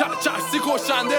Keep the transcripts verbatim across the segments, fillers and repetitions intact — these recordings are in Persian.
چرسی کشنده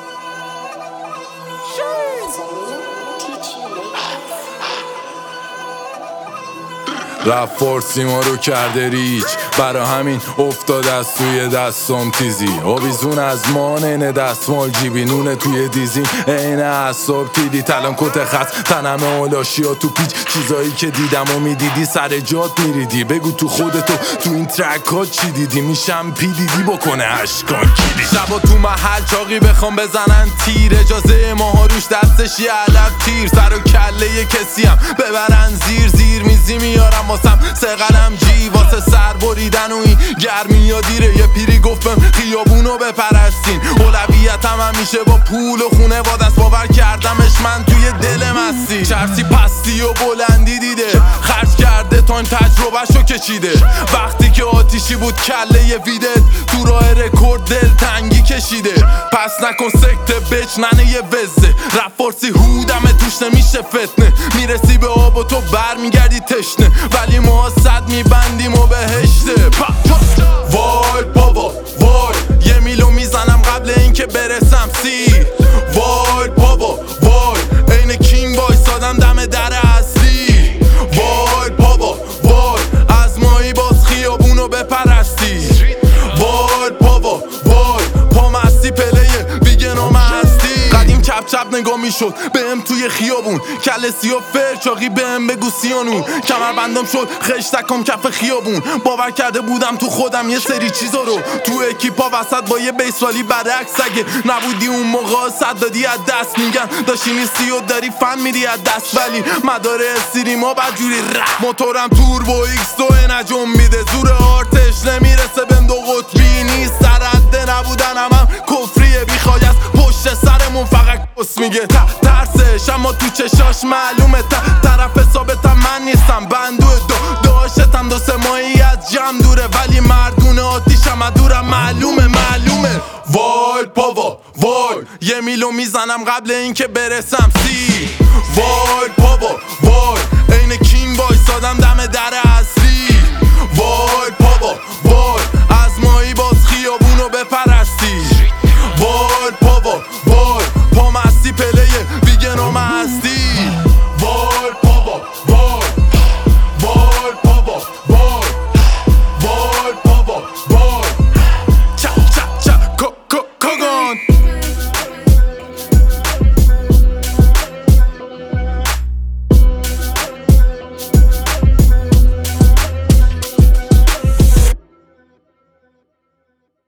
رفت فارسی ما رو کرده ریچ، برا همین افتاد از توی دستم تیزی. آویزون از مانن دستمال جیبی، نونه توی دیزین این اصاب تیدی. تلان کت خط تنم اولاشی ها تو پیچ، چیزایی که دیدم و میدیدی سر جات میریدی. بگو تو خودتو تو این ترک ها چی دیدی، میشم پی دیدی بکنه اشکان کیدی. شبا تو محل چاقی بخوام بزنن تیر، اجازه ماها روش دستش یه علب تیر. سر و کله کسی هم ببرن زیر زیر میزی میارم واسم سه قلم جی، واسه سر بریدن و این گرمی ها دیره. یه پیری گفتم خیابونو بپرستین، اولویتم همیشه با پول و خونه با دست باور کردمش من توی دل مستی. چرسی پستی و بلندی دیده، خرج کرده تا این تجربهشو کشیده. وقتی که آتیشی بود کله یه ویدت، تو راه رکورد دل تنگی کشیده. پس نکن سکته بچ ننه یه وزه، رپ فارسی هودمه توش نمیشه فتنه. میرسی به آب و تو بر میگردی تشنه، ولی ما صد میبندیم و بهشته. وای بابا وای، یه میلو میزنم قبل اینکه برسم سی. وای بابا وای، این کینگ وایسادم دم در اصلی. وای بابا وای، از مایی باز خیابونو بپرستی. وای بابا وای، پامستی پلیه بیگنام هستی. قدیم چپ چپ نگاه میشد بهم توی خیابون، کل سیاه فر چاقی بهم بگو سیانون. کمر بندم شد خشتکم کف خیابون، باور کرده بودم تو خودم یه سری چیزا رو. تو اکیپا وسط با یه بیسوالی برعکس، اگه نبودی اون موقع صد دادی از دست. میگن داشتی نیستی و داری فن میدی از دست، ولی مداره سیری ما بدجوری رفت. موتورم تور با ایکس دو نجم میده، زور آرتش نمیرسه بهم دو قطبی نیست. سرده نبودن هم, هم کفریه، بیخوای از پشت سرمون فقط کس میگه. ترسش اما تو چشاش معلومه، طرف ثابتم من نیستم. بندو دو داشتم دو سه ماهی از جمع دوره، ولی مردون آتیشم دورم معلومه معلومه. وای بابا وای، یه میلو میزنم قبل اینکه برسم سی. وای بابا وای، این کینگ وایسادم دم در اصلی. وای